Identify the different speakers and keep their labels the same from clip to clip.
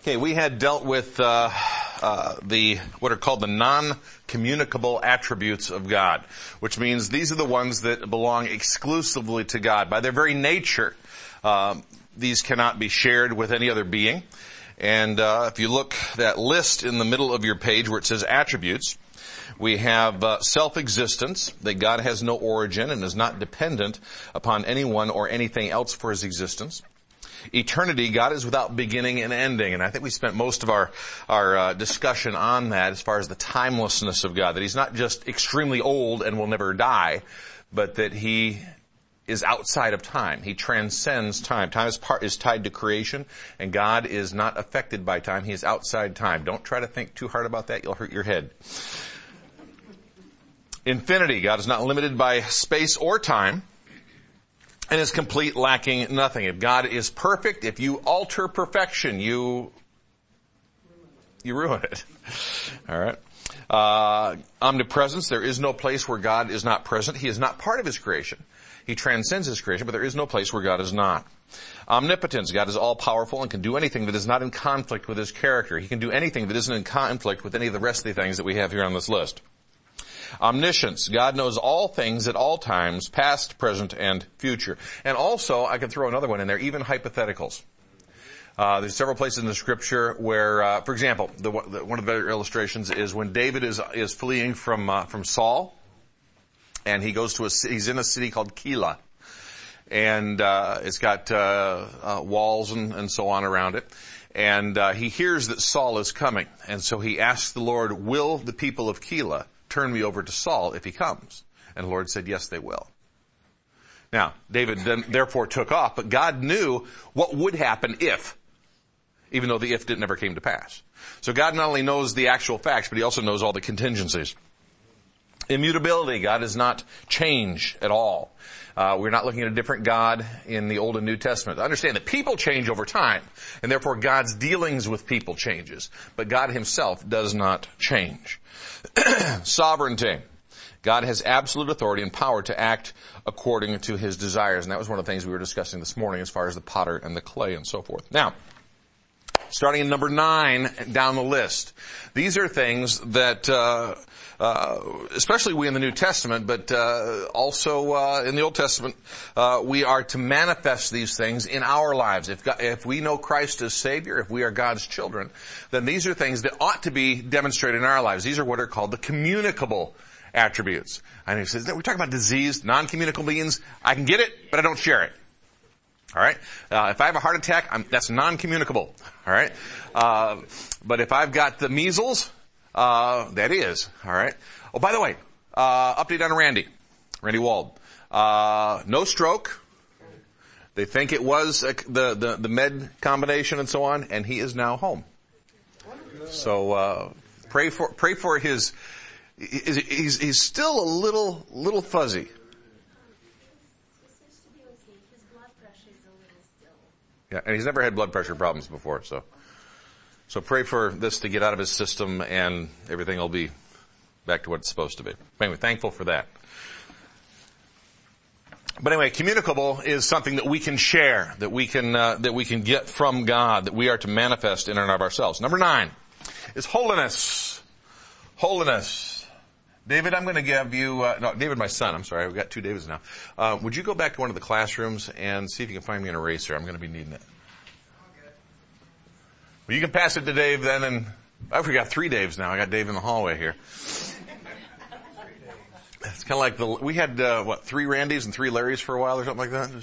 Speaker 1: Okay, we had dealt with what are called the non-communicable attributes of God, which means these are the ones that belong exclusively to God. By their very nature, these cannot be shared with any other being. And if you look at that list in the middle of your page where it says attributes, we have self-existence, that God has no origin and is not dependent upon anyone or anything else for his existence. Eternity, God is without beginning and ending. And I think we spent most of our discussion on that as far as the timelessness of God, that he's not just extremely old and will never die, but that he is outside of time. He transcends time. Time is tied to creation, and God is not affected by time. He is outside time. Don't try to think too hard about that. You'll hurt your head. Infinity, God is not limited by space or time, and is complete, lacking nothing. If God is perfect, if you alter perfection, you ruin it. All right. Omnipresence, there is no place where God is not present. He is not part of his creation. He transcends his creation, but there is no place where God is not. Omnipotence, God is all-powerful and can do anything that is not in conflict with his character. He can do anything that isn't in conflict with any of the rest of the things that we have here on this list. Omniscience, God knows all things at all times, past, present, and future. And also, I can throw another one in there, even hypotheticals. There's several places in the scripture where, for example, one of the better illustrations is when David is fleeing from Saul, and he goes to he's in a city called Keilah, and it's got walls and so on around it. And he hears that Saul is coming, and so he asks the Lord, will the people of Keilah turn me over to Saul if he comes? And the Lord said, yes, they will. Now, David then therefore took off, but God knew what would happen if, even though the if never came to pass. So God not only knows the actual facts, but he also knows all the contingencies. Immutability, God does not change at all. We're not looking at a different God in the Old and New Testament. Understand that people change over time, and therefore God's dealings with people changes. But God himself does not change. Sovereignty. God has absolute authority and power to act according to his desires. And that was one of the things we were discussing this morning as far as the potter and the clay and so forth. Now, starting in number 9 down the list. These are things that, especially we in the New Testament, but also in the Old Testament, we are to manifest these things in our lives. If we know Christ as Savior, if we are God's children, then these are things that ought to be demonstrated in our lives. These are what are called the communicable attributes. And he says, we're talking about disease, non-communicable means I can get it, but I don't share it. All right. If I have a heart attack, that's non-communicable. All right. But if I've got the measles, that is. All right. Oh, by the way, update on Randy Wald. No stroke. They think it was the med combination and so on, and he is now home. So pray for his. He's still a little fuzzy. Yeah, and he's never had blood pressure problems before, so pray for this to get out of his system and everything will be back to what it's supposed to be. Anyway, thankful for that. But anyway, communicable is something that we can share, that we can get from God, that we are to manifest in and of ourselves. Number 9 is holiness. Holiness. David, I'm going to give you, David, my son, I'm sorry, we've got 2 Davids now. Would you go back to one of the classrooms and see if you can find me an eraser? I'm going to be needing it. Well, you can pass it to Dave then, and I've got 3 Daves now. I got Dave in the hallway here. It's kind of like we had, 3 Randys and 3 Larrys for a while or something like that?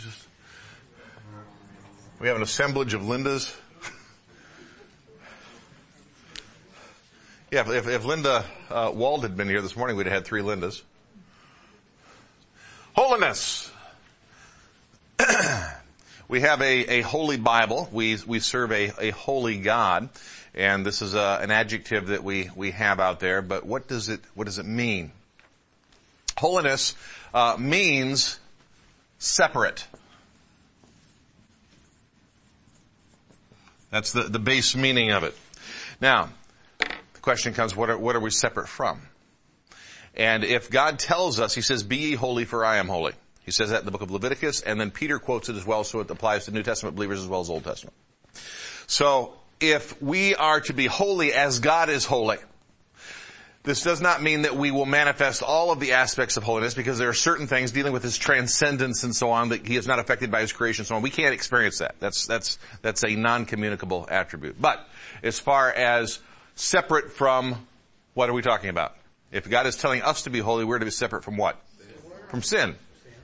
Speaker 1: We have an assemblage of Lindas. Yeah, if Linda Wald had been here this morning, we'd have had 3 Lindas. Holiness. We have a holy Bible. We serve a holy God, and this is an adjective that we have out there. But what does it mean? Holiness means separate. That's the base meaning of it. Now, the question comes, what are we separate from? And if God tells us, he says, be ye holy for I am holy. He says that in the book of Leviticus, and then Peter quotes it as well, so it applies to New Testament believers as well as Old Testament. So, if we are to be holy as God is holy, this does not mean that we will manifest all of the aspects of holiness, because there are certain things dealing with his transcendence and so on that he is not affected by his creation and so on. We can't experience that. That's a non-communicable attribute. But as far as separate from, what are we talking about? If God is telling us to be holy, we're to be separate from what? From sin.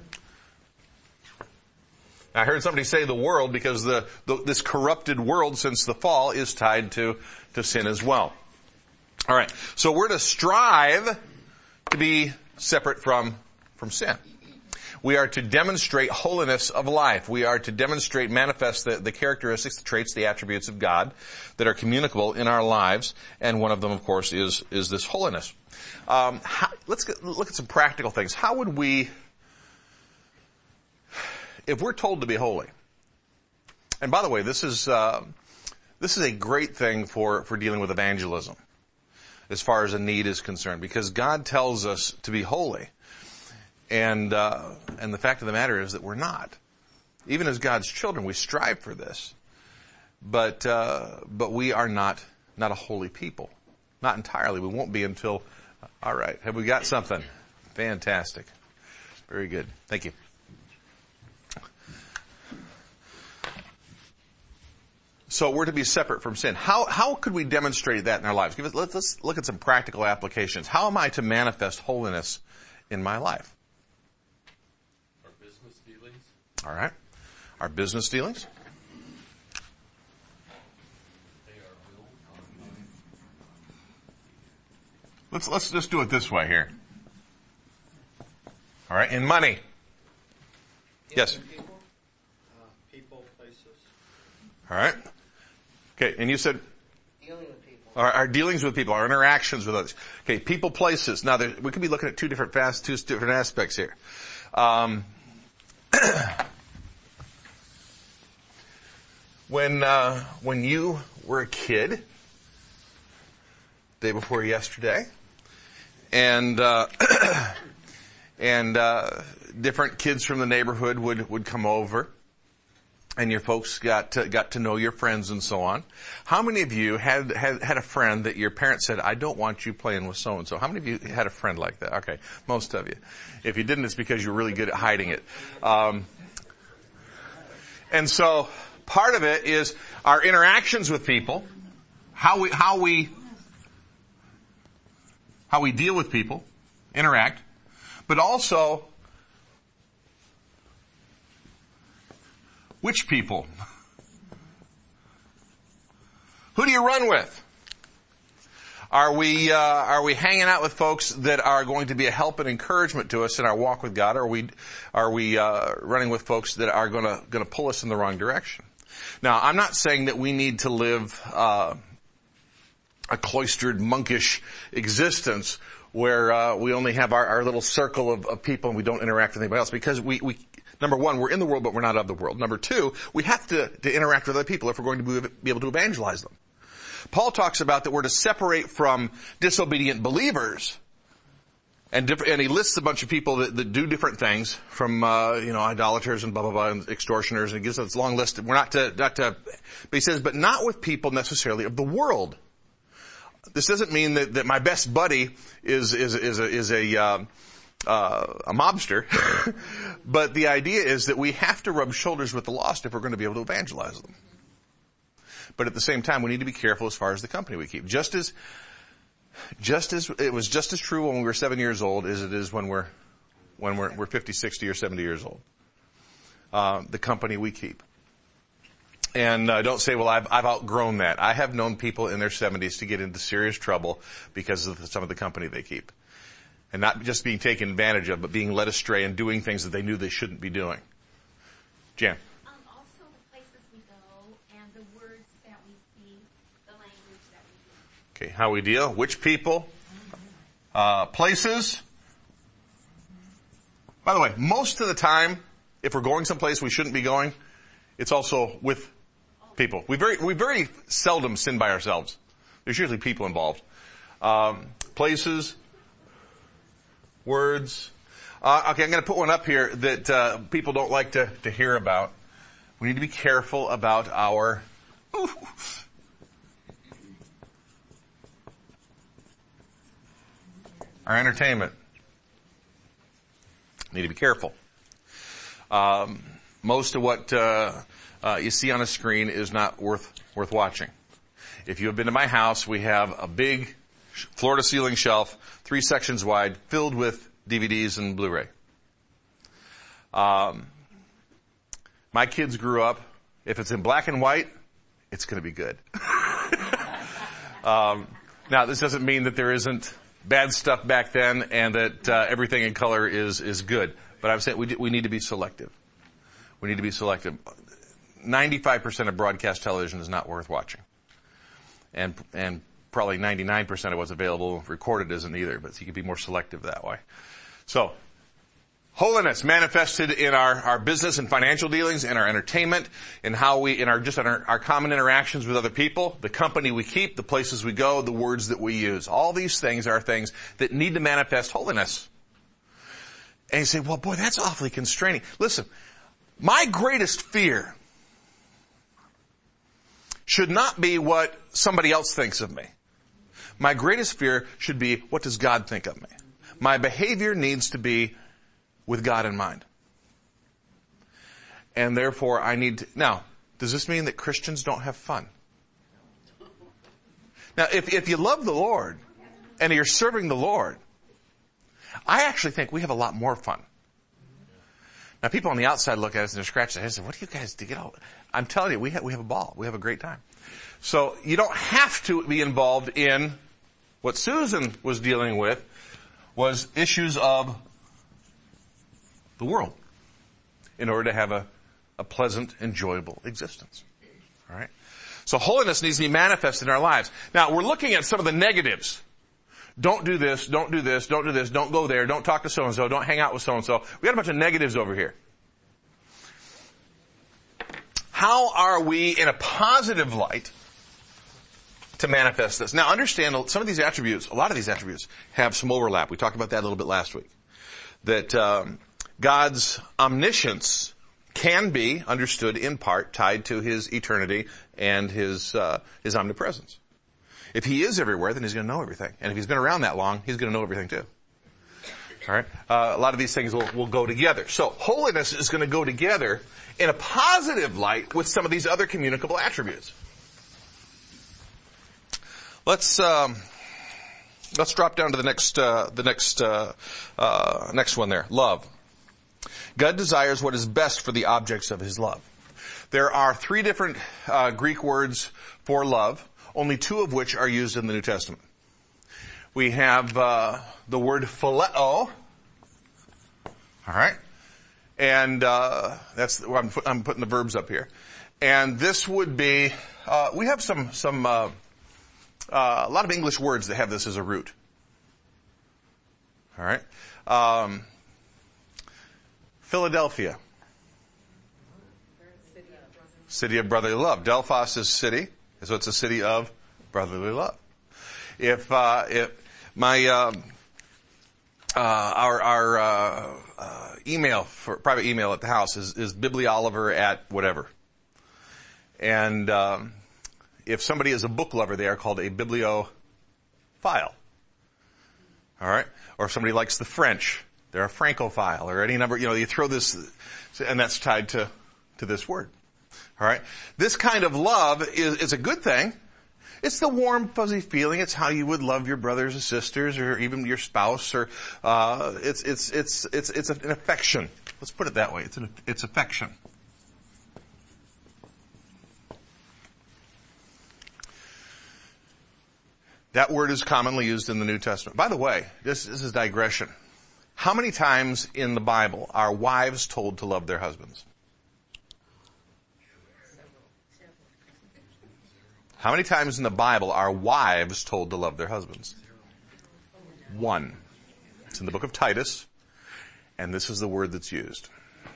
Speaker 1: I heard somebody say the world, because this corrupted world since the fall is tied to sin as well. All right. So we're to strive to be separate from sin. We are to demonstrate holiness of life. We are to manifest the characteristics, the traits, the attributes of God that are communicable in our lives. And one of them, of course, is this holiness. Let's look at some practical things. How would we, if we're told to be holy, and by the way, this is a great thing for dealing with evangelism, as far as a need is concerned, because God tells us to be holy. And the fact of the matter is that we're not. Even as God's children, we strive for this. But we are not a holy people. Not entirely. We won't be until, all right. Have we got something? Fantastic. Very good. Thank you. So we're to be separate from sin. How could we demonstrate that in our lives? Let's look at some practical applications. How am I to manifest holiness in my life?
Speaker 2: Our business dealings.
Speaker 1: All right. Our business dealings. Let's just do it this way here. All right. In money. Yes.
Speaker 3: People, places.
Speaker 1: All right. Okay, and you said
Speaker 4: Dealing with people.
Speaker 1: our dealings with people, our interactions with others. Okay, people, places. Now, we could be looking at two different aspects here. When you were a kid, day before yesterday, and different kids from the neighborhood would come over, and your folks got to know your friends and so on. How many of you had a friend that your parents said, I don't want you playing with so-and-so? How many of you had a friend like that? Okay, most of you. If you didn't, it's because you're really good at hiding it. And so part of it is our interactions with people, how we deal with people, interact, but also which people? Who do you run with? Are we hanging out with folks that are going to be a help and encouragement to us in our walk with God? Or are we running with folks that are going to pull us in the wrong direction? Now, I'm not saying that we need to live a cloistered, monkish existence where we only have our little circle of people and we don't interact with anybody else, because we number one, we're in the world, but we're not of the world. Number two, we have to interact with other people if we're going to be able to evangelize them. Paul talks about that we're to separate from disobedient believers, and he lists a bunch of people that do different things, from idolaters and blah blah blah and extortioners, and he gives us a long list. We're not to, but he says, but not with people necessarily of the world. This doesn't mean that my best buddy is a mobster, but the idea is that we have to rub shoulders with the lost if we're going to be able to evangelize them. But at the same time, we need to be careful as far as the company we keep. Just as it was just as true when we were 7 years old as it is when we're 50, 60, or 70 years old. The company we keep. And don't say, well, I've outgrown that. I have known people in their 70s to get into serious trouble because of some of the company they keep. And not just being taken advantage of, but being led astray and doing things that they knew they shouldn't be doing. Jan.
Speaker 5: Also the places we go and the words that we speak, the language that we use.
Speaker 1: Okay, how we deal, which people, places. By the way, most of the time, if we're going someplace we shouldn't be going, it's also with people. We very seldom sin by ourselves. There's usually people involved. Places, words. Okay, I'm going to put one up here that people don't like to hear about. We need to be careful about our our entertainment. Need to be careful. Most of what you see on a screen is not worth watching. If you have been to my house, we have a big floor-to-ceiling shelf, 3 sections wide, filled with DVDs and Blu-ray. My kids grew up, if it's in black and white, it's going to be good. Now, this doesn't mean that there isn't bad stuff back then and that everything in color is good. But I'm saying we need to be selective. We need to be selective. 95% of broadcast television is not worth watching. And probably 99% of what's available recorded isn't either, but you can be more selective that way. So, holiness manifested in our business and financial dealings, in our entertainment, in how in our common interactions with other people, the company we keep, the places we go, the words that we use. All these things are things that need to manifest holiness. And you say, well, boy, that's awfully constraining. Listen, my greatest fear should not be what somebody else thinks of me. My greatest fear should be, what does God think of me? My behavior needs to be with God in mind. And therefore I need to... Now, does this mean that Christians don't have fun? Now, if you love the Lord and you're serving the Lord, I actually think we have a lot more fun. Now, people on the outside look at us and they're scratching their heads and say, what do you guys do? I'm telling you, we have a ball. We have a great time. So you don't have to be involved in what Susan was dealing with was issues of the world in order to have a pleasant, enjoyable existence. All right? So holiness needs to be manifested in our lives. Now, we're looking at some of the negatives. Don't do this, don't do this, don't do this, don't go there, don't talk to so-and-so, don't hang out with so-and-so. We got a bunch of negatives over here. How are we in a positive light to manifest this? Now, understand some of these attributes, a lot of these attributes have some overlap. We talked about that a little bit last week. That God's omniscience can be understood in part tied to His eternity and His omnipresence. If He is everywhere, then He's going to know everything. And if He's been around that long, He's going to know everything too. All right? A lot of these things will go together. So holiness is going to go together in a positive light with some of these other communicable attributes. Let's drop down to the next one there. Love. God desires what is best for the objects of His love. There are 3 different Greek words for love, only 2 of which are used in the New Testament. We have the word phileo. All right, and that's I'm putting the verbs up here, and this would be we have some a lot of English words that have this as a root. All right. Philadelphia. City of brotherly love. Delphos is city, so it's a city of brotherly love. If my our email for private email at the house is biblioliver at whatever, and if somebody is a book lover, they are called a bibliophile. All right, or if somebody likes the French, they're a francophile, or any number. You throw this, and that's tied to this word. All right, this kind of love is a good thing. It's the warm, fuzzy feeling. It's how you would love your brothers and sisters, or even your spouse, or it's an affection. Let's put it that way. It's affection. That word is commonly used in the New Testament. By the way, this is digression. How many times in the Bible are wives told to love their husbands? How many times in the Bible are wives told to love their husbands? 1. It's in the book of Titus, and this is the word that's used.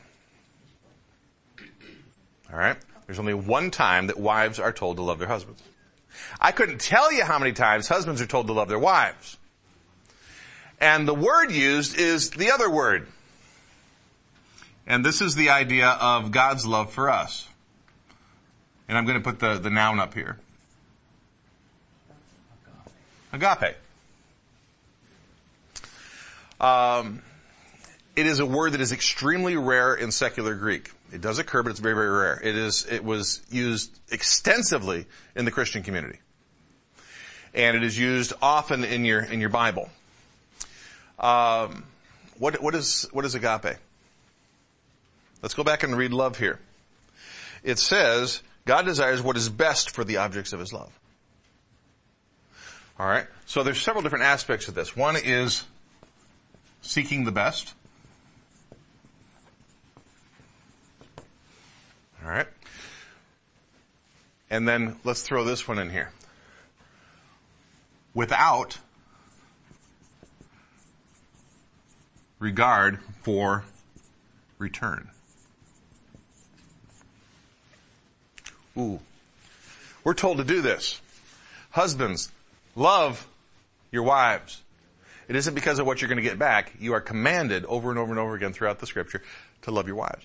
Speaker 1: All right? There's only 1 time that wives are told to love their husbands. I couldn't tell you how many times husbands are told to love their wives. And the word used is the other word. And this is the idea of God's love for us. And I'm going to put the noun up here. Agape. It is a word that is extremely rare in secular Greek. It does occur, but it's very, very rare. It was used extensively in the Christian community. And it is used often in your Bible. What is agape? Let's go back and read love here. It says, God desires what is best for the objects of his love. Alright? So there's several different aspects of this. One is seeking the best. Alright? And then let's throw this one in here. Without regard for return. Ooh. We're told to do this. Husbands, love your wives. It isn't because of what you're going to get back. You are commanded over and over and over again throughout the scripture to love your wives.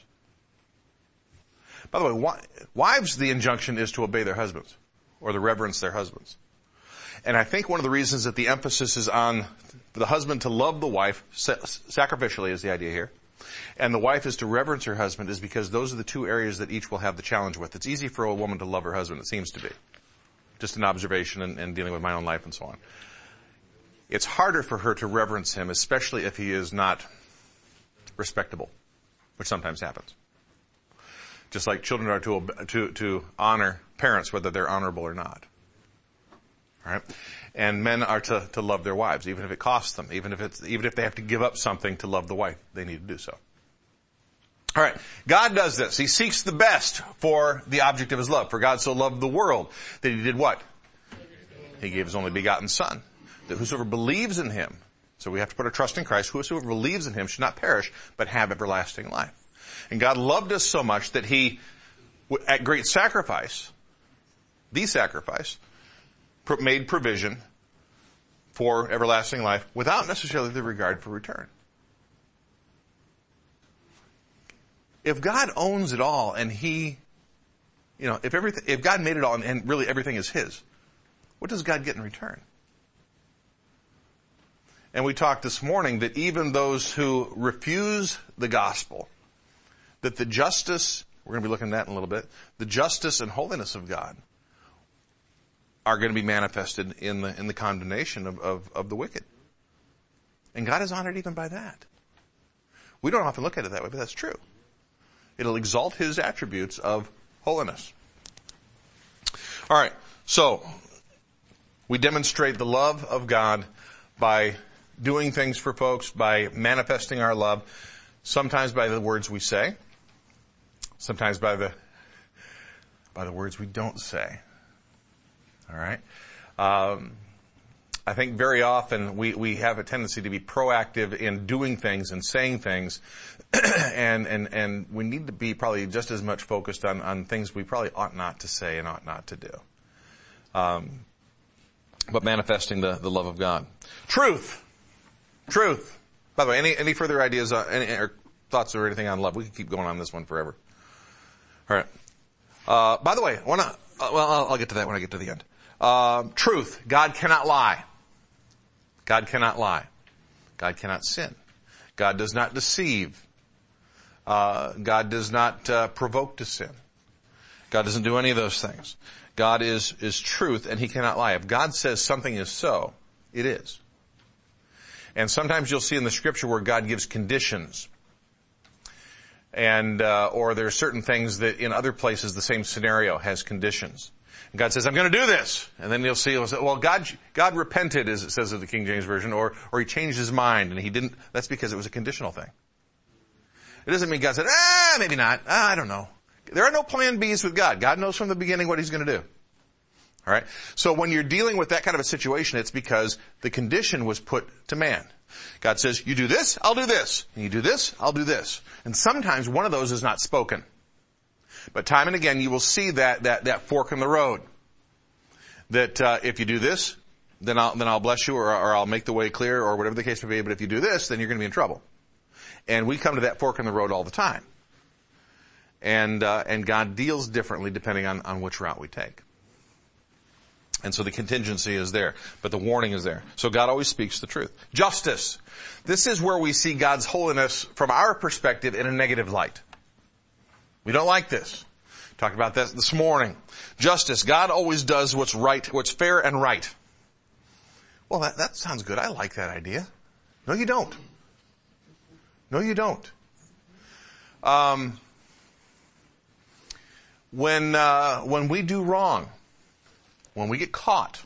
Speaker 1: By the way, wives, the injunction is to obey their husbands or to reverence their husbands. And I think one of the reasons that the emphasis is on the husband to love the wife sacrificially is the idea here. And the wife is to reverence her husband is because those are the two areas that each will have the challenge with. It's easy for a woman to love her husband, it seems to be. Just an observation and dealing with my own life and so on. It's harder for her to reverence him, especially if he is not respectable, which sometimes happens. Just like children are to honor parents, whether they're honorable or not. All right? And men are to love their wives, even if it costs them, even if they have to give up something to love the wife, they need to do so. All right. God does this. He seeks the best for the object of his love. For God so loved the world that he did what? He gave his only begotten Son, that whosoever believes in him, so we have to put our trust in Christ, whosoever believes in him should not perish, but have everlasting life. And God loved us so much that he, at great sacrifice, the sacrifice, made provision for everlasting life without necessarily the regard for return. If God owns it all and he, if God made it all and really everything is his, what does God get in return? And we talked this morning that even those who refuse the gospel, that the justice, we're going to be looking at that in a little bit, the justice and holiness of God are going to be manifested in the condemnation of the wicked. And God is honored even by that. We don't often look at it that way, but that's true. It'll exalt his attributes of holiness. All right, so we demonstrate the love of God by doing things for folks, by manifesting our love, sometimes by the words we say, sometimes by the words we don't say. All right? I think very often we have a tendency to be proactive in doing things and saying things, and we need to be probably just as much focused on things we probably ought not to say and ought not to do. But manifesting the love of God. Truth. By the way, any further ideas, or thoughts or anything on love? We could keep going on this one forever. All right. By the way, I'll get to that when I get to the end. Truth. God cannot lie. God cannot lie. God cannot sin. God does not deceive. God does not provoke to sin. God doesn't do any of those things. God is truth and he cannot lie. If God says something is so, it is. And sometimes you'll see in the scripture where God gives conditions. And, or there are certain things that in other places the same scenario has conditions. And God says, I'm going to do this. And then you'll see, well, God repented, as it says in the King James Version, or he changed his mind and he didn't. That's because it was a conditional thing. It doesn't mean God said, maybe not. I don't know. There are no plan B's with God. God knows from the beginning what he's going to do. All right. So when you're dealing with that kind of a situation, it's because the condition was put to man. God says, you do this, I'll do this. And you do this, I'll do this. And sometimes one of those is not spoken. But time and again, you will see that fork in the road. That, if you do this, then I'll bless you or I'll make the way clear or whatever the case may be. But if you do this, then you're going to be in trouble. And we come to that fork in the road all the time. And God deals differently depending on which route we take. And so the contingency is there, but the warning is there. So God always speaks the truth. Justice. This is where we see God's holiness from our perspective in a negative light. We don't like this. Talked about that this morning. Justice. God always does what's right, what's fair and right. Well, that sounds good. I like that idea. No, you don't. No, you don't. When we do wrong, when we get caught,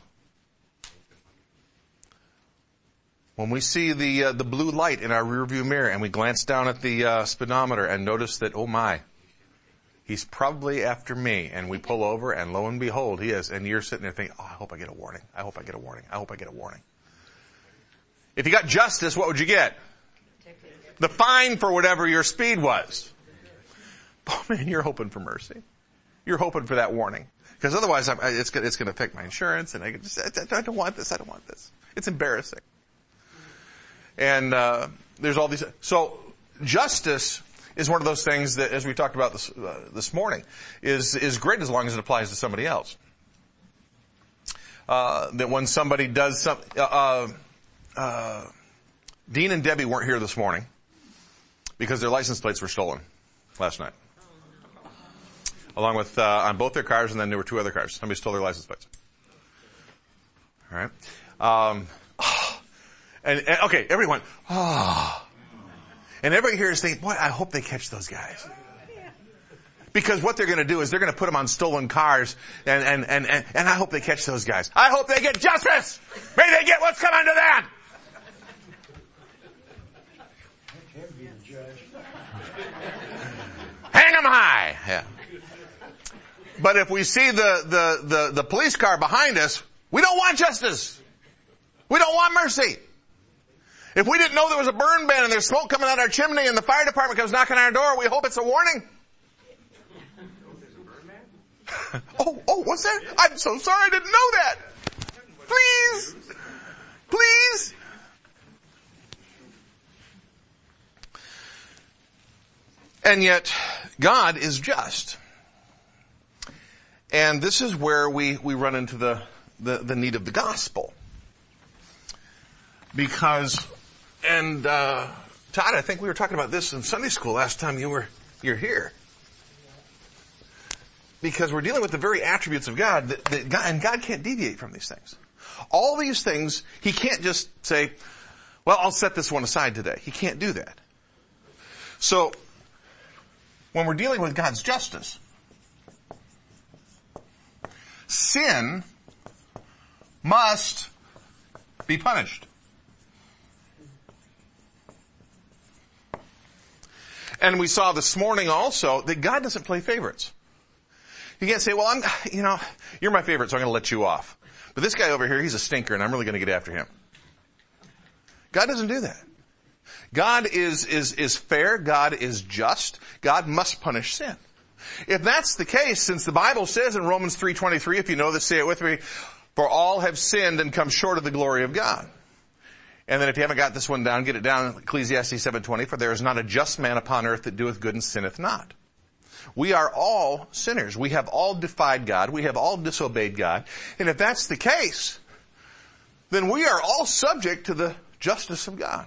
Speaker 1: when we see the blue light in our rearview mirror and we glance down at the speedometer and notice that, oh my, he's probably after me, and we pull over and lo and behold, he is, and you're sitting there thinking, oh, I hope I get a warning. I hope I get a warning. I hope I get a warning. If you got justice, what would you get? The fine for whatever your speed was. Oh man, you're hoping for mercy. You're hoping for that warning. Because otherwise it's going to affect my insurance, and I don't want this. I don't want this. It's embarrassing. And there's all these. So justice is one of those things that, as we talked about this morning, is great as long as it applies to somebody else. That when somebody does something, Dean and Debbie weren't here this morning because their license plates were stolen last night, along with on both their cars, and then there were two other cars. Somebody stole their license plates. All right. And okay, everyone. Oh. And everybody here is thinking, boy, I hope they catch those guys. Because what they're going to do is they're going to put them on stolen cars, and I hope they catch those guys. I hope they get justice. May they get what's come unto them. Hang them high. Yeah. But if we see the police car behind us, we don't want justice. We don't want mercy. If we didn't know there was a burn ban and there's smoke coming out our chimney and the fire department comes knocking on our door, we hope it's a warning. Oh, what's that? I'm so sorry, I didn't know that. Please. Please. And yet, God is just. And this is where we run into the need of the gospel. Because, and Todd, I think we were talking about this in Sunday school last time you're here. Because we're dealing with the very attributes of God, that God, and God can't deviate from these things. All these things, He can't just say, well, I'll set this one aside today. He can't do that. So, when we're dealing with God's justice, sin must be punished. And we saw this morning also that God doesn't play favorites. You can't say, well, you're my favorite, so I'm going to let you off. But this guy over here, he's a stinker, and I'm really going to get after him. God doesn't do that. God is fair. God is just. God must punish sin. If that's the case, since the Bible says in Romans 3:23, if you know this, say it with me, for all have sinned and come short of the glory of God. And then if you haven't got this one down, get it down, Ecclesiastes 7:20, for there is not a just man upon earth that doeth good and sinneth not. We are all sinners. We have all defied God. We have all disobeyed God. And if that's the case, then we are all subject to the justice of God.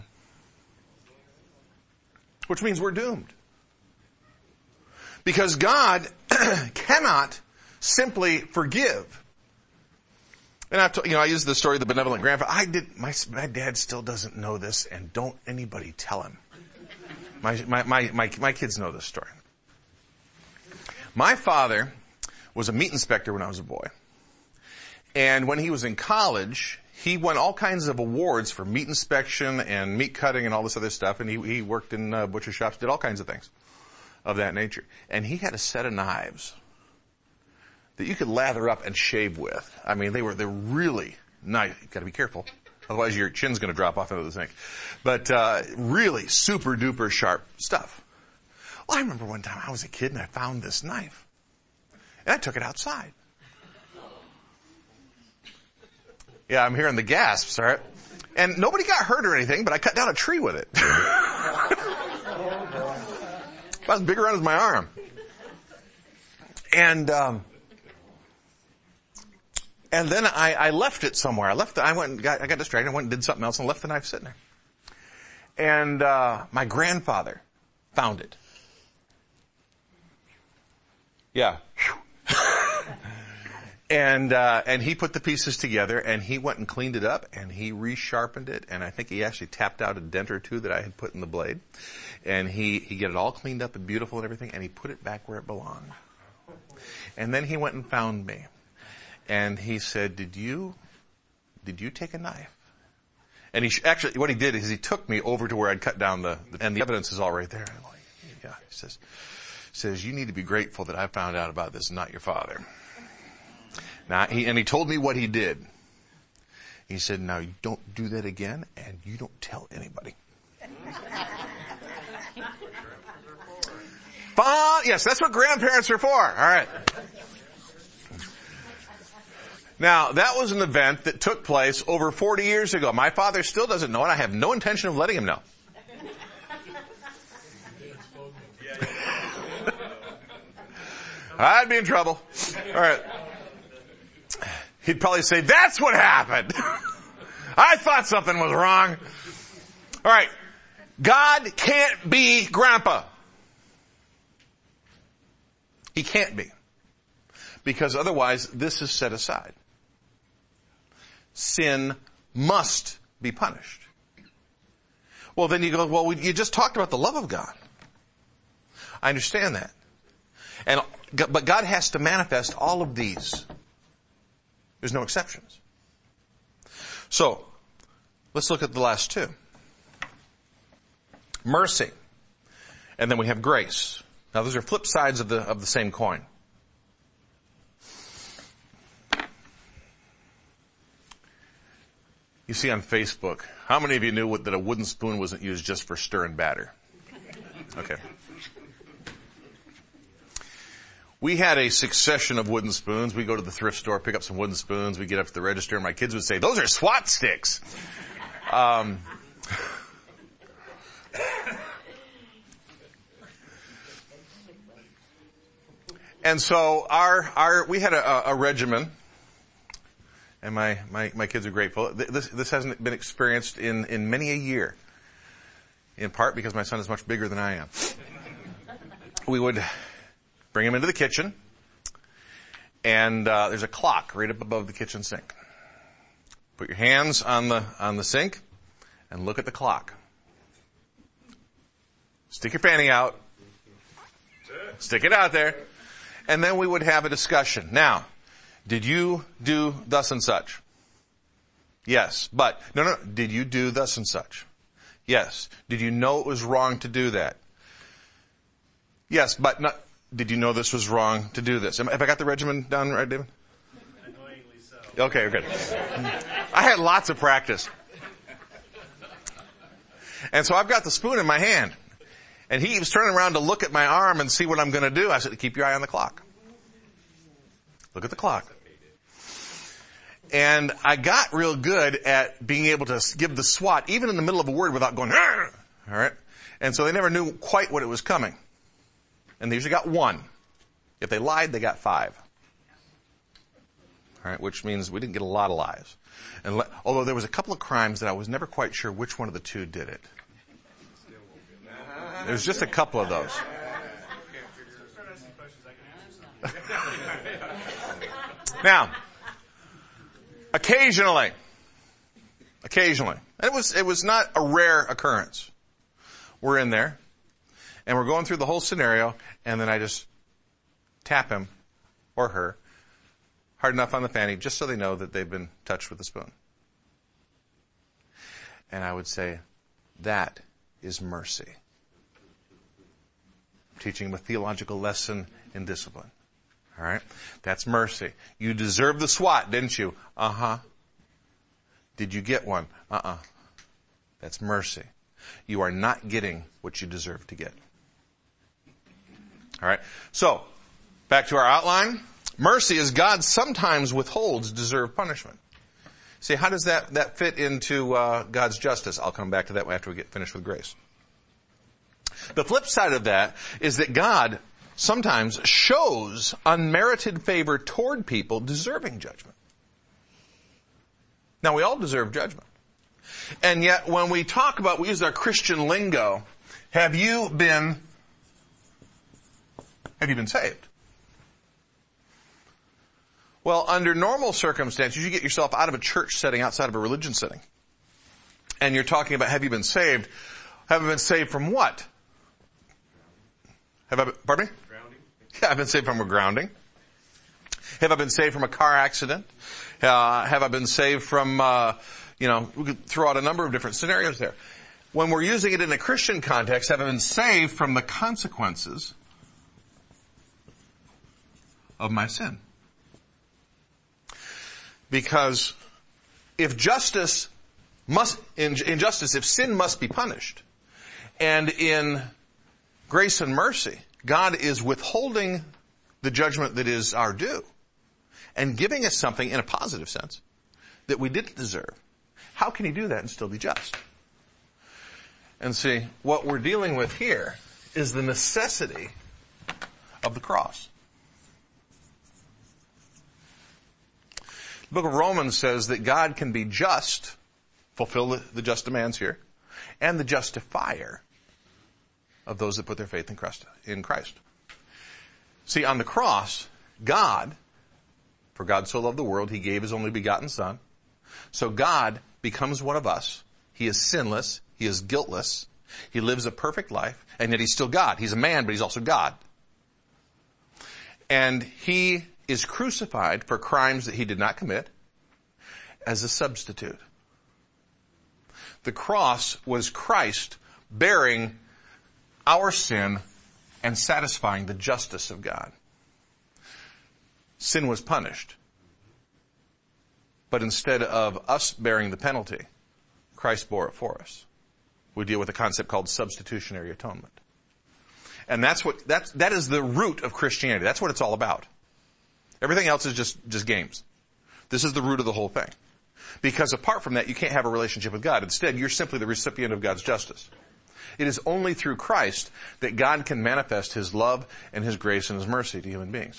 Speaker 1: Which means we're doomed. Because God cannot simply forgive. And I used the story of the benevolent grandfather. My dad still doesn't know this, and don't anybody tell him. My kids know this story. My father was a meat inspector when I was a boy. And when he was in college, he won all kinds of awards for meat inspection and meat cutting and all this other stuff. And he worked in butcher shops, did all kinds of things of that nature. And he had a set of knives that you could lather up and shave with. I mean, they're really nice. You've got to be careful. Otherwise your chin's going to drop off into the sink. But really super duper sharp stuff. Well, I remember one time I was a kid and I found this knife. And I took it outside. Yeah, I'm hearing the gasps, all right? And nobody got hurt or anything, but I cut down a tree with it. About as big around as my arm. And And then I left it somewhere. I got distracted. I went and did something else and left the knife sitting there. And, my grandfather found it. Yeah. And he put the pieces together and he went and cleaned it up and he resharpened it. And I think he actually tapped out a dent or two that I had put in the blade. And he get it all cleaned up and beautiful and everything, and he put it back where it belonged. And then he went and found me. And he said, did you take a knife? And actually, what he did is he took me over to where I'd cut down and the evidence is all right there. I'm like, yeah. He says, you need to be grateful that I found out about this, not your father. Now, he told me what he did. He said, now you don't do that again and you don't tell anybody. Yes, that's what grandparents are for. All right. Now, that was an event that took place over 40 years ago. My father still doesn't know it. I have no intention of letting him know. I'd be in trouble. All right. He'd probably say, that's what happened. I thought something was wrong. All right. God can't be grandpa. He can't be. Because otherwise, this is set aside. Sin must be punished. Well, then you go, well, you just talked about the love of God. I understand that. But God has to manifest all of these. There's no exceptions. So, let's look at the last two. Mercy. And then we have grace. Now, those are flip sides of the same coin. You see on Facebook, how many of you knew that a wooden spoon wasn't used just for stirring batter? Okay. We had a succession of wooden spoons. We go to the thrift store, pick up some wooden spoons. We get up to the register, and my kids would say, those are SWAT sticks. And so we had a regimen. And my kids are grateful. This hasn't been experienced in many a year. In part because my son is much bigger than I am. We would bring him into the kitchen. And, there's a clock right up above the kitchen sink. Put your hands on the sink and look at the clock. Stick your fanny out. Stick it out there. And then we would have a discussion. Now, did you do thus and such? Yes. But, no. Did you do thus and such? Yes. Did you know it was wrong to do that? Yes, but not, did you know this was wrong to do this? Have I got the regimen done right, David?
Speaker 3: Annoyingly so.
Speaker 1: Okay, good. I had lots of practice. And so I've got the spoon in my hand. And he was turning around to look at my arm and see what I'm going to do. I said, keep your eye on the clock. Look at the clock. And I got real good at being able to give the SWAT, even in the middle of a word, without going, all right? And so they never knew quite what it was coming. And they usually got 1. If they lied, they got 5. All right, which means we didn't get a lot of lies. And although there was a couple of crimes that I was never quite sure which one of the two did it. There was just a couple of those. Now, occasionally, and it was not a rare occurrence. We're in there, and we're going through the whole scenario, and then I just tap him or her hard enough on the fanny just so they know that they've been touched with a spoon. And I would say, that is mercy. I'm teaching them a theological lesson in discipline. All right? That's mercy. You deserve the SWAT, didn't you? Uh-huh. Did you get one? Uh-uh. That's mercy. You are not getting what you deserve to get. All right? So, back to our outline. Mercy is God sometimes withholds deserved punishment. See, how does that fit into God's justice? I'll come back to that after we get finished with grace. The flip side of that is that God sometimes shows unmerited favor toward people deserving judgment. Now, we all deserve judgment. And yet, when we talk about, we use our Christian lingo, have you been saved? Well, under normal circumstances, you get yourself out of a church setting, outside of a religion setting. And you're talking about, have you been saved? Have I been saved from what? Pardon me?
Speaker 2: Grounding.
Speaker 1: Yeah, I've been saved from a grounding. Have I been saved from a car accident? Have I been saved from, we could throw out a number of different scenarios there. When we're using it in a Christian context, have I been saved from the consequences of my sin? Because if justice must, in justice, if sin must be punished, and in grace and mercy, God is withholding the judgment that is our due, and giving us something in a positive sense that we didn't deserve, how can he do that and still be just? And see, what we're dealing with here is the necessity of the cross. The book of Romans says that God can be just, fulfill the just demands here, and the justifier of those that put their faith in Christ. See, on the cross, God, for God so loved the world, he gave his only begotten Son. So God becomes one of us. He is sinless. He is guiltless. He lives a perfect life, and yet he's still God. He's a man, but he's also God. And he is crucified for crimes that he did not commit as a substitute. The cross was Christ bearing our sin and satisfying the justice of God. Sin was punished. But instead of us bearing the penalty, Christ bore it for us. We deal with a concept called substitutionary atonement. And that is the root of Christianity. That's what it's all about. Everything else is just games. This is the root of the whole thing. Because apart from that, you can't have a relationship with God. Instead, you're simply the recipient of God's justice. It is only through Christ that God can manifest his love and his grace and his mercy to human beings.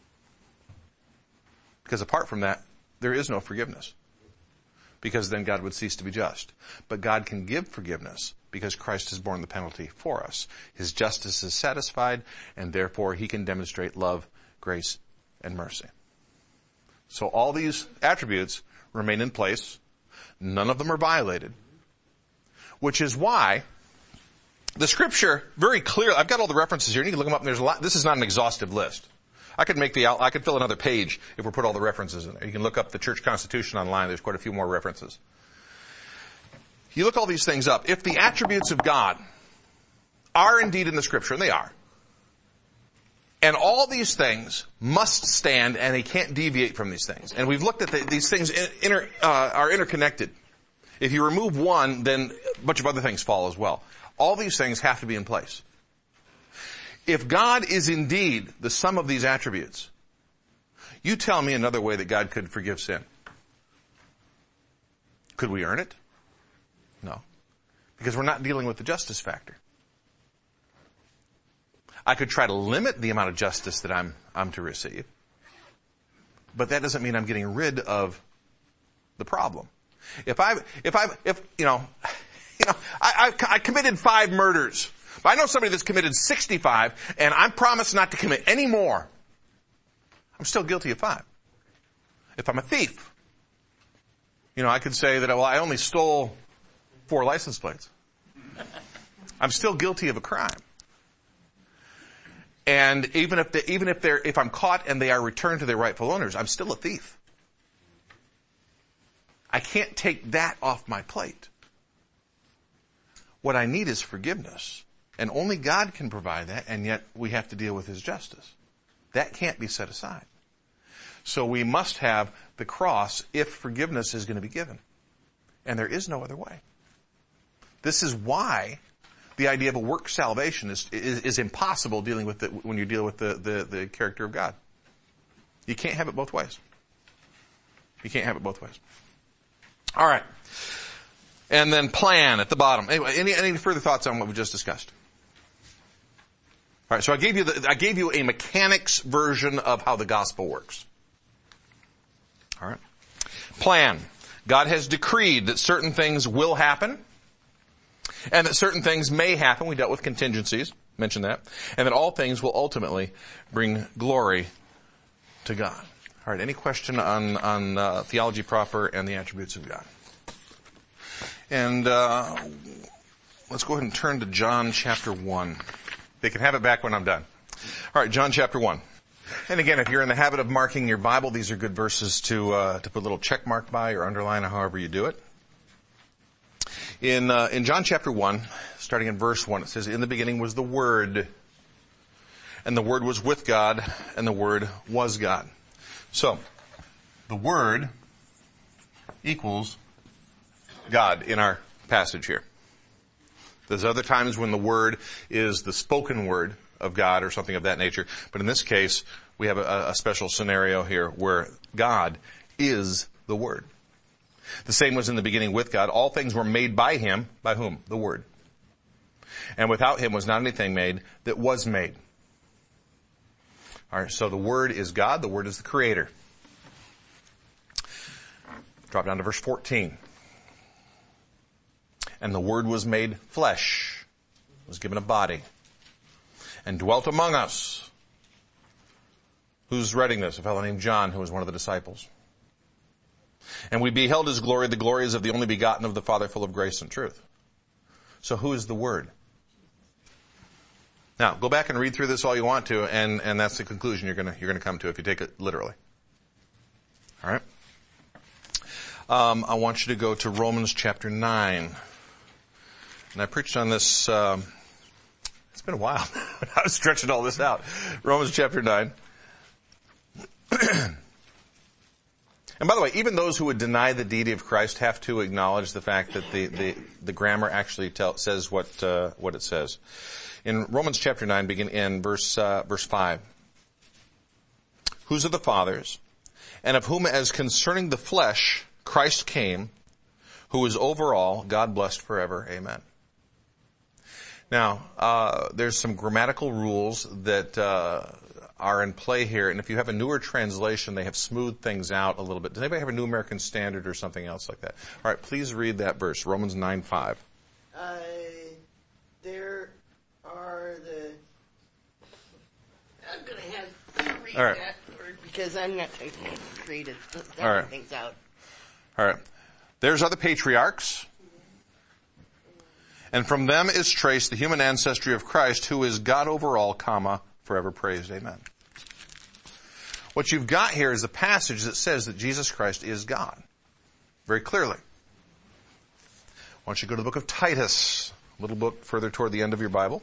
Speaker 1: Because apart from that, there is no forgiveness. Because then God would cease to be just. But God can give forgiveness because Christ has borne the penalty for us. His justice is satisfied, and therefore he can demonstrate love, grace, and mercy. So all these attributes remain in place. None of them are violated. Which is why the scripture very clear, I've got all the references here, and you can look them up, and there's a lot. This is not an exhaustive list. I could fill another page if we put all the references in there. You can look up the church constitution online. There's quite a few more references. You look all these things up. If the attributes of God are indeed in the scripture, and they are, and all these things must stand, and they can't deviate from these things. And we've looked at these things are interconnected. If you remove one, then a bunch of other things fall as well. All these things have to be in place. If God is indeed the sum of these attributes, you tell me another way that God could forgive sin. Could we earn it? No. Because we're not dealing with the justice factor. I could try to limit the amount of justice that I'm to receive. But that doesn't mean I'm getting rid of the problem. I committed 5 murders. But I know somebody that's committed 65, and I'm promised not to commit any more. I'm still guilty of 5. If I'm a thief, I could say that, I only stole 4 license plates. I'm still guilty of a crime. And even if I'm caught and they are returned to their rightful owners, I'm still a thief. I can't take that off my plate. What I need is forgiveness. And only God can provide that, and yet we have to deal with his justice. That can't be set aside. So we must have the cross if forgiveness is going to be given. And there is no other way. This is why the idea of a work salvation is impossible dealing with when you deal with the character of God. You can't have it both ways. You can't have it both ways. All right. And then plan at the bottom. Anyway, any further thoughts on what we just discussed? All right, so I gave you a mechanics version of how the gospel works. All right. Plan. God has decreed that certain things will happen and that certain things may happen. We dealt with contingencies, mentioned that. And that all things will ultimately bring glory to God. All right, any question on theology proper and the attributes of God? And let's go ahead and turn to John chapter 1. They can have it back when I'm done. All right, John chapter 1. And again, if you're in the habit of marking your Bible, these are good verses to put a little check mark by or underline or however you do it. In John chapter 1, starting in verse 1, it says, "In the beginning was the Word, and the Word was with God, and the Word was God." So, the Word equals God in our passage here. There's other times when the Word is the spoken word of God or something of that nature. But in this case, we have a special scenario here where God is the Word. The same was in the beginning with God. All things were made by Him. By whom? The Word. And without Him was not anything made that was made. All right, so the Word is God. The Word is the Creator. Drop down to verse 14. "And the Word was made flesh, was given a body, and dwelt among us." Who's writing this? A fellow named John, who was one of the disciples. "And we beheld His glory. The glory is of the only begotten of the Father, full of grace and truth." So who is the Word? Now, go back and read through this all you want to, and that's the conclusion you're gonna come to if you take it literally. All right? I want you to go to Romans chapter 9. And I preached on this, it's been a while. I was stretching all this out. Romans chapter 9. And by the way, even those who would deny the deity of Christ have to acknowledge the fact that the grammar actually says what it says. In Romans chapter 9, begin in verse 5. "Whose are the fathers, and of whom as concerning the flesh Christ came, who is over all, God blessed forever. Amen." Now, there's some grammatical rules that are in play here, and if you have a newer translation, they have smoothed things out a little bit. Does anybody have a New American Standard or something else like that? All right, please read that verse, Romans 9:5.
Speaker 4: There are the... I'm going to have to read
Speaker 1: All right.
Speaker 4: that word because I'm not going to read it.
Speaker 1: All right.
Speaker 4: Things out.
Speaker 1: All right. "There's are the patriarchs, and from them is traced the human ancestry of Christ, who is God over all, comma, forever praised. Amen." What you've got here is a passage that says that Jesus Christ is God. Very clearly. Why don't you go to the book of Titus, a little book further toward the end of your Bible.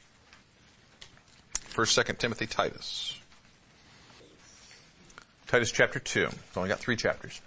Speaker 1: 1st, 2nd Timothy, Titus. Titus chapter 2. It's only got 3 chapters.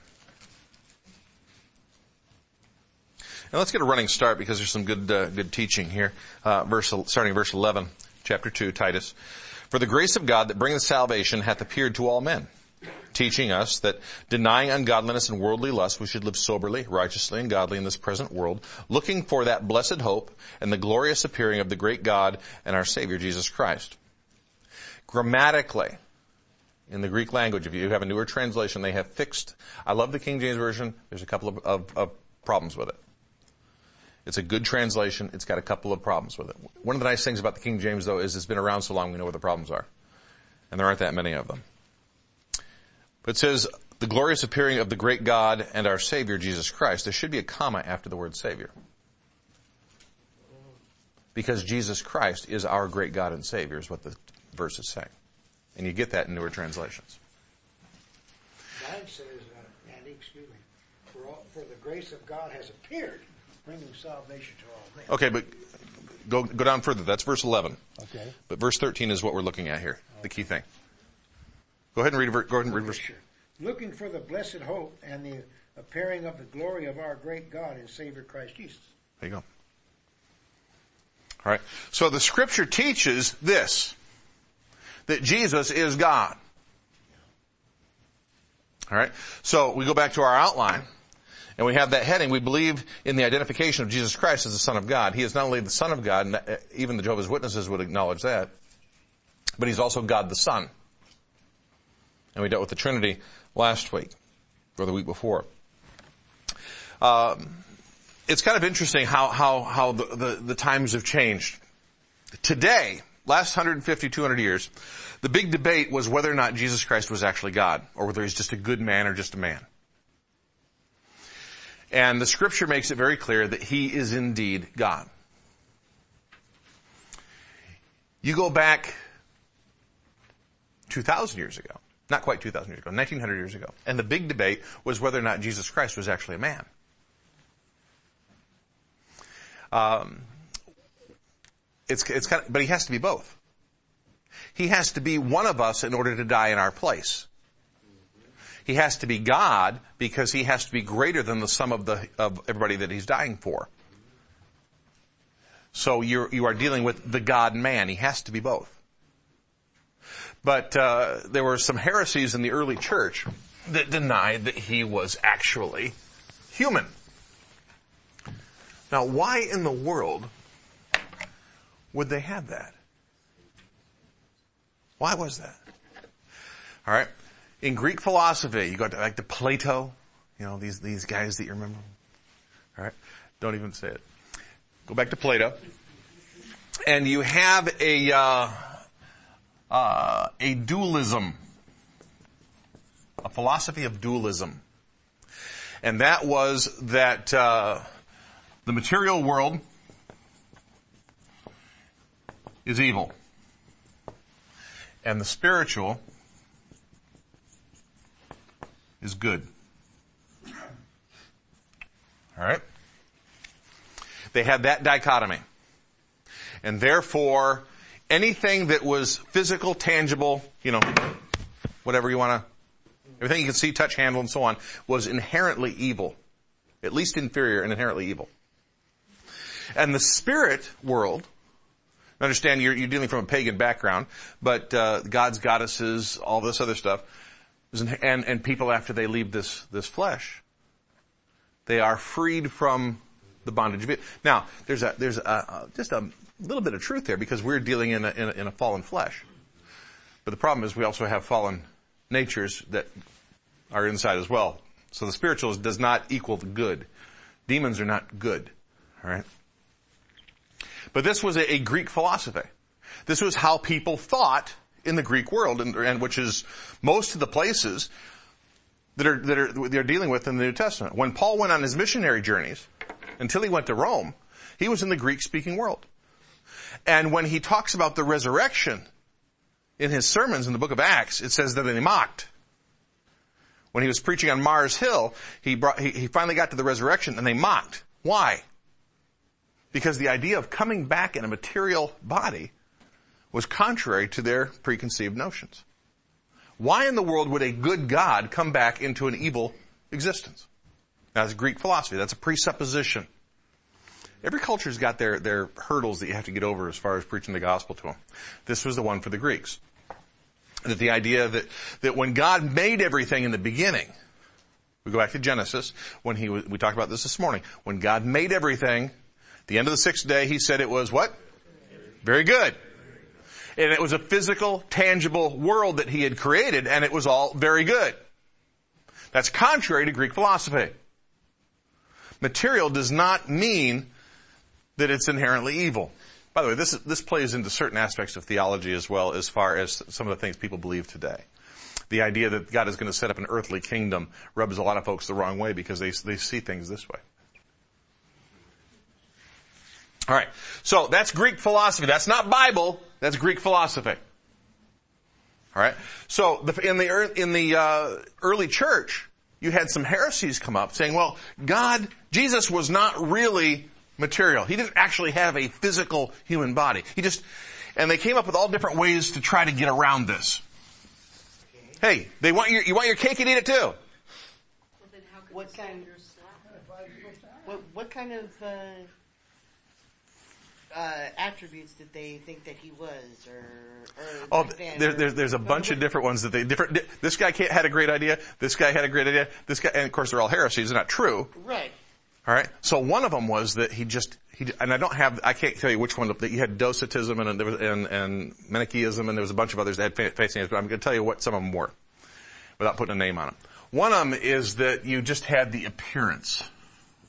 Speaker 1: And let's get a running start because there's some good teaching here. Starting verse 11, chapter 2, Titus. "For the grace of God that bringeth salvation hath appeared to all men, teaching us that denying ungodliness and worldly lust, we should live soberly, righteously, and godly in this present world, looking for that blessed hope and the glorious appearing of the great God and our Savior Jesus Christ." Grammatically, in the Greek language, if you have a newer translation, they have fixed. I love the King James Version. There's a couple of problems with it. It's a good translation. It's got a couple of problems with it. One of the nice things about the King James, though, is it's been around so long we know what the problems are. And there aren't that many of them. But it says, "the glorious appearing of the great God and our Savior, Jesus Christ." There should be a comma after the word Savior. Because Jesus Christ is our great God and Savior, is what the verse is saying. And you get that in newer translations.
Speaker 6: Mine says, Andy, excuse me, for the grace of God has appeared, bringing salvation to all men.
Speaker 1: Okay, but go down further. That's verse 11.
Speaker 6: Okay.
Speaker 1: But verse 13 is what we're looking at here, the key thing. Go ahead and read verse.
Speaker 6: Sure. "Looking for the blessed hope and the appearing of the glory of our great God and Savior Christ Jesus."
Speaker 1: There you go. All right. So the Scripture teaches this, that Jesus is God. All right. So we go back to our outline. And we have that heading. We believe in the identification of Jesus Christ as the Son of God. He is not only the Son of God, and even the Jehovah's Witnesses would acknowledge that, but He's also God the Son. And we dealt with the Trinity last week, or the week before. it's kind of interesting how the times have changed. Today, last 150, 200 years, the big debate was whether or not Jesus Christ was actually God, or whether he's just a good man or just a man. And the scripture makes it very clear that he is indeed God. You go back 2,000 years ago, not quite 2,000 years ago, 1,900 years ago, and the big debate was whether or not Jesus Christ was actually a man. It's kind of, but he has to be both. He has to be one of us in order to die in our place. He has to be God because he has to be greater than the sum of everybody that he's dying for. So you are dealing with the God-man. He has to be both. But there were some heresies in the early church that denied that he was actually human. Now, why in the world would they have that? Why was that? All right. In Greek philosophy, you go to Plato, these guys that you remember. All right. Don't even say it. Go back to Plato. And you have a dualism. A philosophy of dualism. And that was that, the material world is evil. And the spiritual is good. All right? They had that dichotomy. And therefore, anything that was physical, tangible, whatever you want to, everything you can see, touch, handle, and so on, was inherently evil. At least inferior and inherently evil. And the spirit world, understand you're dealing from a pagan background, but gods, goddesses, all this other stuff, and people after they leave this flesh, they are freed from the bondage of it. Now, there's just a little bit of truth there because we're dealing in a fallen flesh. But the problem is we also have fallen natures that are inside as well. So the spiritual does not equal the good. Demons are not good. All right? But this was a Greek philosophy. This was how people thought in the Greek world, and which is most of the places that they're dealing with in the New Testament. When Paul went on his missionary journeys, until he went to Rome, he was in the Greek-speaking world. And when he talks about the resurrection in his sermons in the book of Acts, it says that they mocked. When he was preaching on Mars Hill, he finally got to the resurrection and they mocked. Why? Because the idea of coming back in a material body was contrary to their preconceived notions. Why in the world would a good God come back into an evil existence? Now, that's Greek philosophy. That's a presupposition. Every culture's got their hurdles that you have to get over as far as preaching the gospel to them. This was the one for the Greeks. That the idea that when God made everything in the beginning, we go back to Genesis, we talked about this morning. When God made everything, at the end of the sixth day, he said it was what? Very good. And it was a physical, tangible world that he had created, and it was all very good. That's contrary to Greek philosophy. Material does not mean that it's inherently evil. By the way, this plays into certain aspects of theology as well, as far as some of the things people believe today. The idea that God is going to set up an earthly kingdom rubs a lot of folks the wrong way because they see things this way. All right. So that's Greek philosophy. That's not Bible. That's Greek philosophy. All right. So in the early church, you had some heresies come up saying, well, Jesus was not really material. He didn't actually have a physical human body. And they came up with all different ways to try to get around this. Hey, you want your cake and eat it too.
Speaker 4: Well, then how could what kind of attributes did they think that he was,
Speaker 1: there's a bunch of different ones that this guy had a great idea, this guy had a great idea, this guy, and of course they're all heresies, they're not true.
Speaker 4: Right.
Speaker 1: All right. So one of them was that and I can't tell you which one, that you had Docetism and Manichaeism, and there was a bunch of others that had face names, but I'm going to tell you what some of them were, without putting a name on them. One of them is that you just had the appearance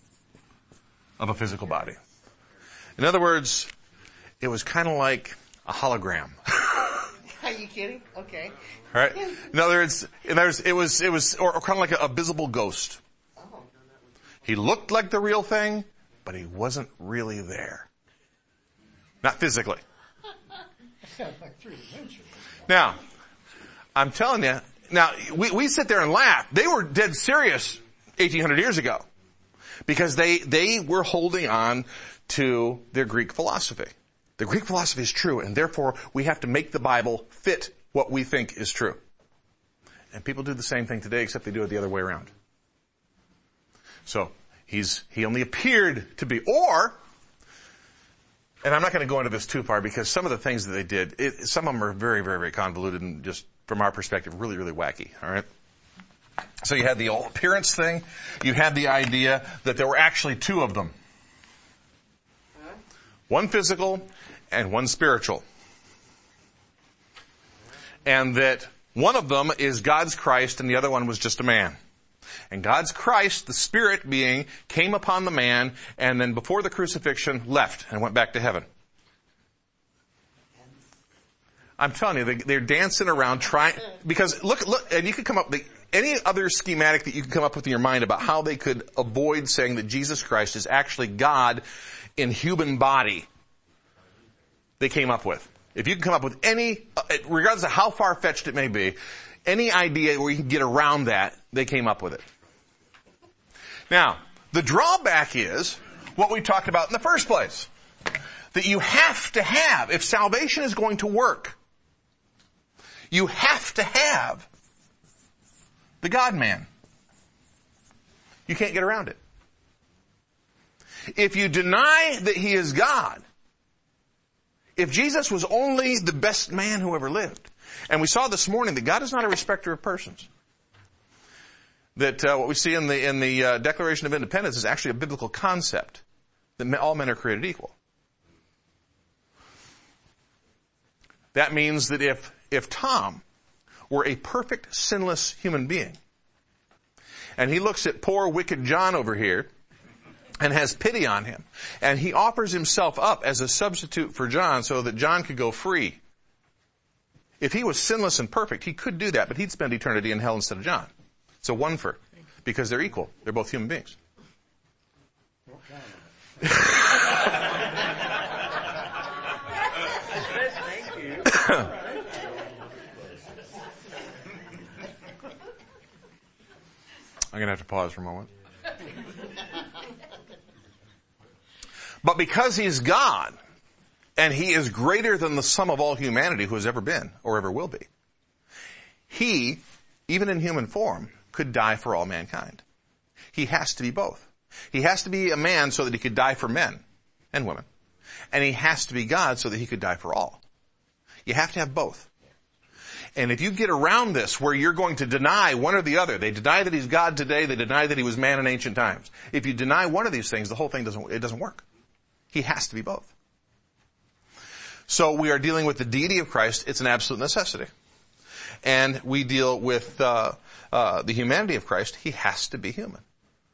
Speaker 1: of a physical body. In other words, it was kind of like a hologram.
Speaker 4: Are you kidding? Okay.
Speaker 1: Right? In other words, it was kind of like a visible ghost. He looked like the real thing, but he wasn't really there. Not physically. Now, I'm telling you, now, we sit there and laugh. They were dead serious 1,800 years ago. Because they were holding on to their Greek philosophy. The Greek philosophy is true, and therefore we have to make the Bible fit what we think is true. And people do the same thing today, except they do it the other way around. So, he only appeared to be, and I'm not going to go into this too far because some of the things that they did, some of them are very, very, very convoluted and just from our perspective, really, really wacky. Alright? So you had the whole appearance thing. You had the idea that there were actually two of them. One physical and one spiritual. And that one of them is God's Christ and the other one was just a man. And God's Christ, the Spirit being, came upon the man and then before the crucifixion left and went back to heaven. I'm telling you, they're dancing around trying, because look, and you could come up with any other schematic that you can come up with in your mind about how they could avoid saying that Jesus Christ is actually God in human body. They came up with. If you can come up with any, regardless of how far-fetched it may be, any idea where you can get around that, they came up with it. Now, the drawback is what we talked about in the first place. That you have to have, if salvation is going to work, you have to have the God-man. You can't get around it. If you deny that he is God, if Jesus was only the best man who ever lived, and we saw this morning that God is not a respecter of persons, that what we see in the Declaration of Independence is actually a biblical concept, that all men are created equal. That means that if Tom were a perfect, sinless human being, and he looks at poor, wicked John over here, and has pity on him, and he offers himself up as a substitute for John so that John could go free. If he was sinless and perfect, he could do that, but he'd spend eternity in hell instead of John. It's a one for, because they're equal. They're both human beings.
Speaker 6: Thank you.
Speaker 1: I'm going to have to pause for a moment. But because he's God, and he is greater than the sum of all humanity who has ever been, or ever will be, he, even in human form, could die for all mankind. He has to be both. He has to be a man so that he could die for men and women. And he has to be God so that he could die for all. You have to have both. And if you get around this where you're going to deny one or the other, they deny that he's God today, they deny that he was man in ancient times. If you deny one of these things, the whole thing doesn't work. He has to be both. So we are dealing with the deity of Christ. It's an absolute necessity. And we deal with the humanity of Christ. He has to be human.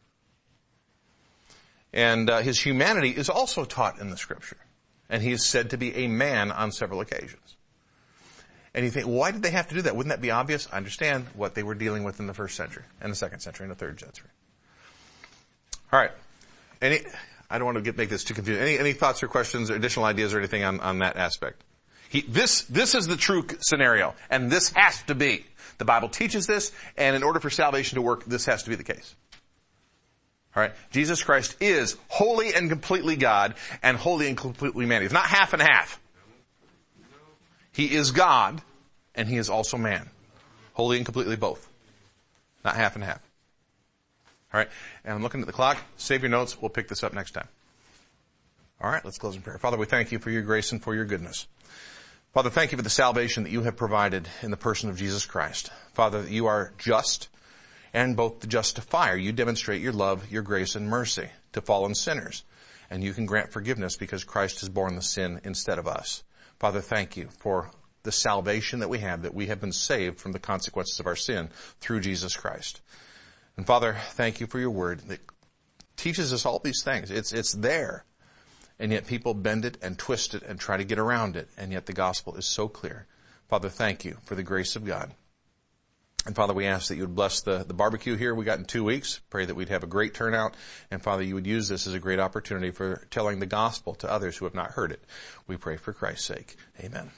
Speaker 1: And his humanity is also taught in the Scripture. And he is said to be a man on several occasions. And you think, well, why did they have to do that? Wouldn't that be obvious? I understand what they were dealing with in the first century, and the second century, and the third century. All right. I don't want to make this too confusing. Any thoughts or questions or additional ideas or anything on that aspect? This is the true scenario, and this has to be. The Bible teaches this, and in order for salvation to work, this has to be the case. All right? Jesus Christ is wholly and completely God and wholly and completely man. He's not half and half. He is God, and he is also man. Wholly and completely both. Not half and half. All right? And I'm looking at the clock. Save your notes. We'll pick this up next time. All right? Let's close in prayer. Father, we thank you for your grace and for your goodness. Father, thank you for the salvation that you have provided in the person of Jesus Christ. Father, that you are just and both the justifier. You demonstrate your love, your grace, and mercy to fallen sinners. And you can grant forgiveness because Christ has borne the sin instead of us. Father, thank you for the salvation that we have been saved from the consequences of our sin through Jesus Christ. And Father, thank you for your word that teaches teaches us all these things. It's there. And yet people bend it and twist it and try to get around it. And yet the gospel is so clear. Father, thank you for the grace of God. And Father, we ask that you would bless the barbecue here we got in 2 weeks. Pray that we'd have a great turnout. And Father, you would use this as a great opportunity for telling the gospel to others who have not heard it. We pray for Christ's sake. Amen.